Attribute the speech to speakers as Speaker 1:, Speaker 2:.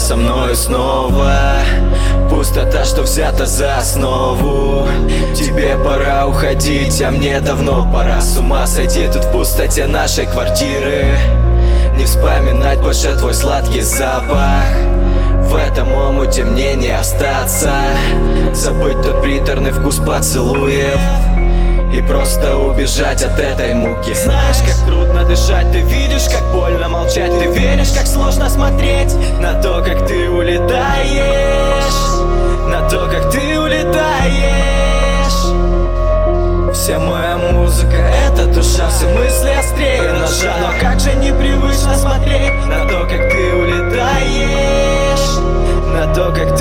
Speaker 1: со мною снова. Пустота, что взята за основу. Тебе пора уходить, а мне давно пора с ума сойти тут в пустоте нашей квартиры. Не вспоминать больше твой сладкий запах. В этом омуте мне не остаться. Забыть тот приторный вкус поцелуев и просто убежать от этой муки. Знаешь, как трудно дышать, ты видишь, как больно молчать. Ты веришь, как сложно смотреть на то, как ты улетаешь. На то, как ты улетаешь. Вся моя музыка — это душа, все мысли острее ножа. Но как же непривычно смотреть на то, как ты улетаешь. На то, как